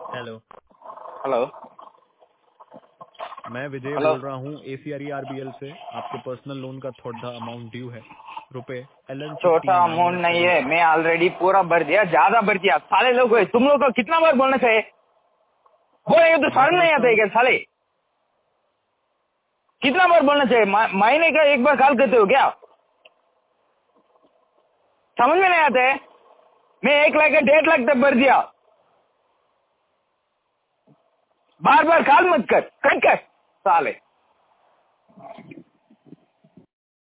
Hello. Hello. मैं विजय hello. बोल रहा हूँ ACRERBL से। आपके पर्सनल लोन का थोड़ा अमाउंट ड्यू है, रुपए छोटा LN59 अमाउंट और नहीं है, 7। मैं ऑलरेडी पूरा भर दिया, ज्यादा भर दिया। साले लोग तुम लोग को कितना बार बोलना चाहिए? बोलेंगे तो मैं शर्म नहीं समझता आता है हूँ। क्या साले? कितना बार बोलना चाहिए? महीने का एक बार कॉल करते हो क्या? समझ में नहीं आता है? मैं 1 लाख या 1.5 लाख तक भर दिया। बार बार कॉल मत कर, कट कर साले।